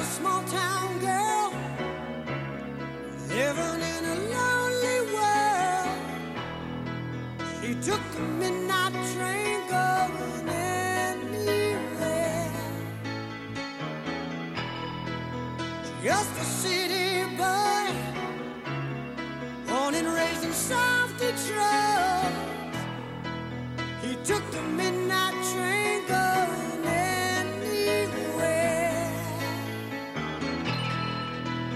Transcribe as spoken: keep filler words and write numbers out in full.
a small town girl living in a lonely world. She took the midnight train going anywhere. Just a city boy, born and raised in South Detroit. He took the midnight